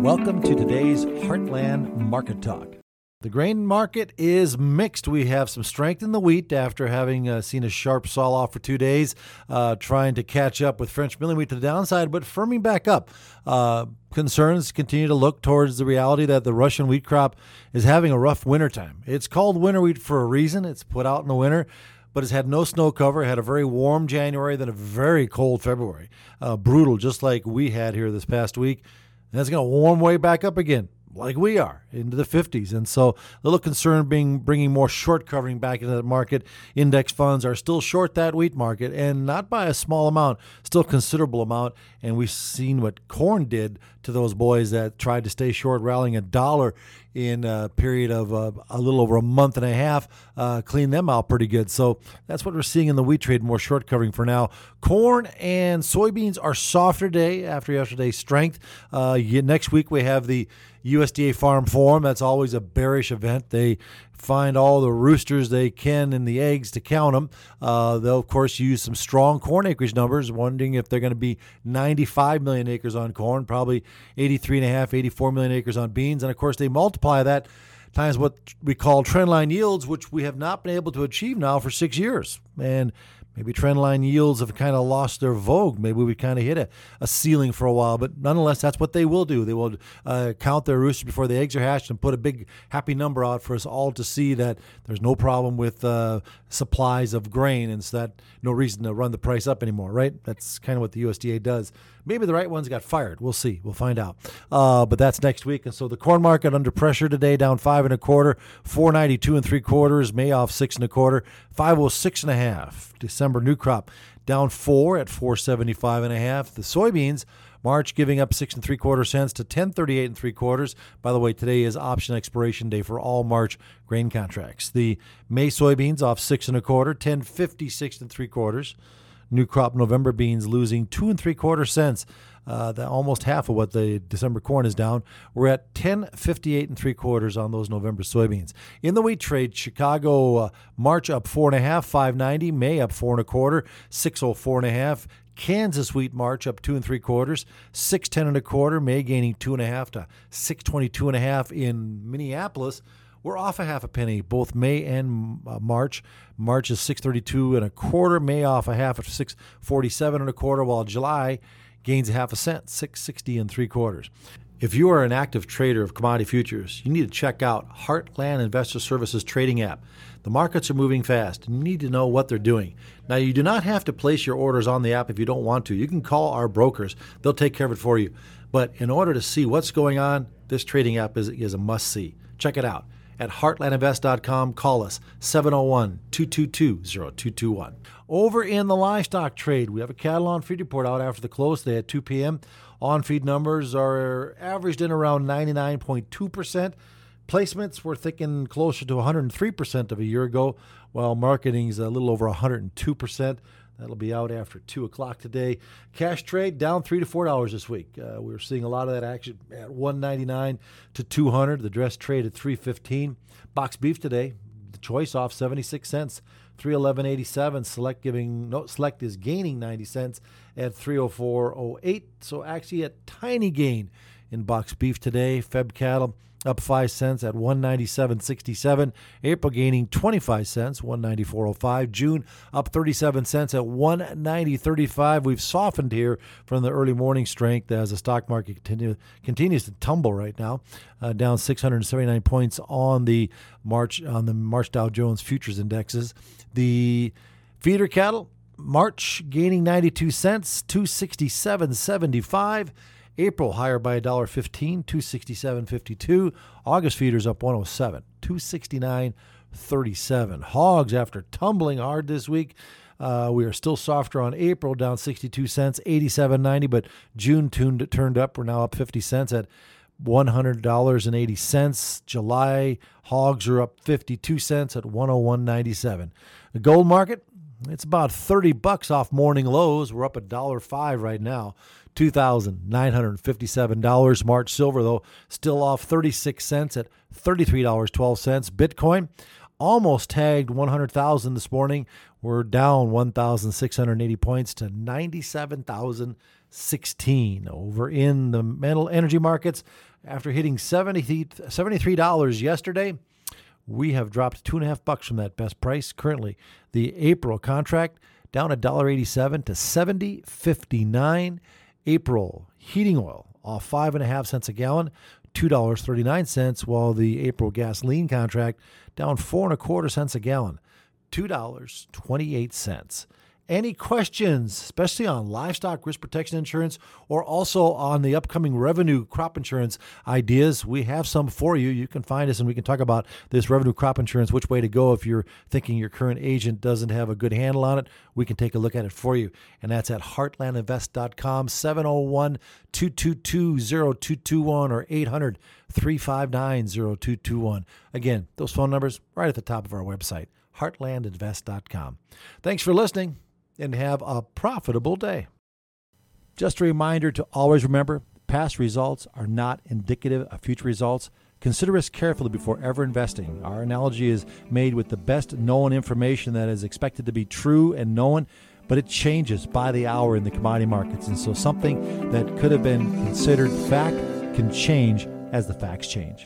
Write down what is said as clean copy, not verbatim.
Welcome to today's Heartland Market Talk. The grain market is mixed. We have some strength in the wheat after having seen a sharp sell-off for 2 days, trying to catch up with French milling wheat to the downside, but firming back up. Concerns continue to look towards the reality that the Russian wheat crop is having a rough wintertime. It's called winter wheat for a reason. It's put out in the winter, but it's had no snow cover. It had a very warm January, then a very cold February. Brutal, just like we had here this past week. And it's going to warm way back up again, like we are, into the 50s. And so a little concern bringing more short covering back into that market. Index funds are still short that wheat market, and not by a small amount, still considerable amount. And we've seen what corn did to those boys that tried to stay short, rallying $1 in a period of a little over a month and a half, clean them out pretty good. So that's what we're seeing in the wheat trade, more short covering for now. Corn and soybeans are softer today after yesterday's strength. Next week we have the USDA Farm Forum. That's always a bearish event. They find all the roosters they can in the eggs to count them. They'll, of course, use some strong corn acreage numbers, wondering if they're going to be 95 million acres on corn, probably 83.5, 84 million acres on beans. And, of course, they multiply that times what we call trendline yields, which we have not been able to achieve now for 6 years. And maybe trendline yields have kind of lost their vogue. Maybe we kind of hit a ceiling for a while. But nonetheless, that's what they will do. They will count their roosters before the eggs are hatched and put a big happy number out for us all to see that there's no problem with supplies of grain, and so that no reason to run the price up anymore, right? That's kind of what the USDA does. Maybe the right ones got fired. We'll see. We'll find out. But that's next week. And so the corn market under pressure today, down 5 1/4, 492 3/4. May off 6 1/4, 506 1/2. December new crop down 4 at 475 1/2. The soybeans March giving up 6 3/4 cents to 1038 3/4. By the way, today is option expiration day for all March grain contracts. The May soybeans off 6 1/4, 1056 3/4. New crop November beans losing 2 3/4 cents. Almost half of what the December corn is down. We're at 1058 3/4 on those November soybeans. In the wheat trade, Chicago March up 4 1/2, 590. May up 4 1/4, 604 1/2. Kansas wheat March up 2 3/4, 610 1/4. May gaining 2 1/2 to 622 1/2 in Minneapolis. We're off a half a penny, both May and March. March is 632 1/4. May off a half at 647 1/4, while July gains a half a cent, 660 3/4. If you are an active trader of commodity futures, you need to check out Heartland Investor Services trading app. The markets are moving fast, and you need to know what they're doing. Now, you do not have to place your orders on the app if you don't want to. You can call our brokers. They'll take care of it for you. But in order to see what's going on, this trading app is a must-see. Check it out. At heartlandinvest.com, call us 701-222-0221. Over in the livestock trade, we have a cattle on-feed report out after the close today at 2 p.m. On-feed numbers are averaged in around 99.2%. Placements were thinking closer to 103% of a year ago, while marketing is a little over 102%. That'll be out after 2 o'clock today. Cash trade down $3 to $4 this week. We're seeing a lot of that action at $199 to $200. The dress trade at $315. Box beef today, the choice off 76 cents, $311.87. Select is gaining 90 cents at $304.08. So actually a tiny gain in box beef today. Feb cattle up 5 cents at $197.67. April gaining 25 cents, $194.05. June up 37 cents at $190.35. We've softened here from the early morning strength as the stock market continues to tumble right now, down 679 points on the March Dow Jones futures indexes. The feeder cattle March gaining 92 cents, $267.75. April higher by $1.15, $267.52. August feeders up 107, $269.37. Hogs, after tumbling hard this week, we are still softer on April, down 62 cents, $87.90. But June turned up. We're now up 50 cents at $100.80. July hogs are up 52 cents at $101.97. The gold market, it's about $30 off morning lows. We're up $1.05 right now. $2,957. March silver, though, still off 36 cents at $33.12. Bitcoin almost tagged 100,000 this morning. We're down 1,680 points to 97,000. 16. Over in the metal energy markets, after hitting $73 yesterday, we have dropped $2.50 from that best price. Currently, the April contract down $1.87 to $70.59. April heating oil off 5.5 cents a gallon, $2.39, while the April gasoline contract down 4.25 cents a gallon, $2.28. Any questions, especially on livestock risk protection insurance or also on the upcoming revenue crop insurance ideas, we have some for you. You can find us and we can talk about this revenue crop insurance, which way to go if you're thinking your current agent doesn't have a good handle on it. We can take a look at it for you. And that's at heartlandinvest.com, 701-222-0221 or 800-359-0221. Again, those phone numbers right at the top of our website, heartlandinvest.com. Thanks for listening, and have a profitable day. Just a reminder to always remember, past results are not indicative of future results. Consider us carefully before ever investing. Our analogy is made with the best known information that is expected to be true and known, but it changes by the hour in the commodity markets. And so something that could have been considered fact can change as the facts change.